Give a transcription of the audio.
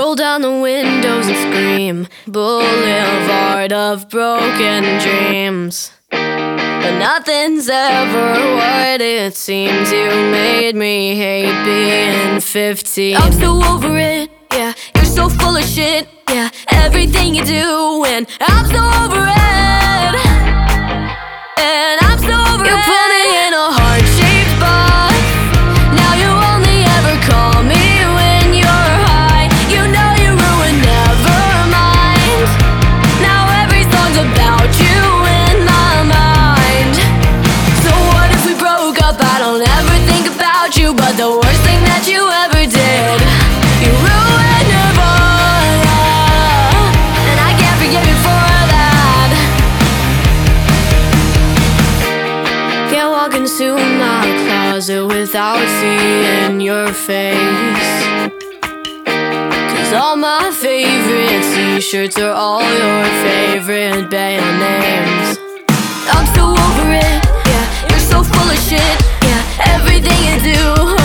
Roll down the windows and scream, boulevard of broken dreams. But nothing's ever what it seems. You made me hate being 15. I'm so over it, yeah. You're so full of shit, yeah. Everything you do, and I'm so over it. And I'm so over it. You put me in a heart-shaped box. Now you only ever call me when you're high. You know you ruined Nevermind. Now every song's about you in my mind. So what if we broke up? I don't ever think about you, but the worst thing that you ever did, you ruined Nirvana, and I can't forgive you for that. Can't walk into my closet without seeing your face, 'cause all my favorite t-shirts are all your favorite band names. I'm so over it, yeah. You're so full of shit, yeah. Everything you do,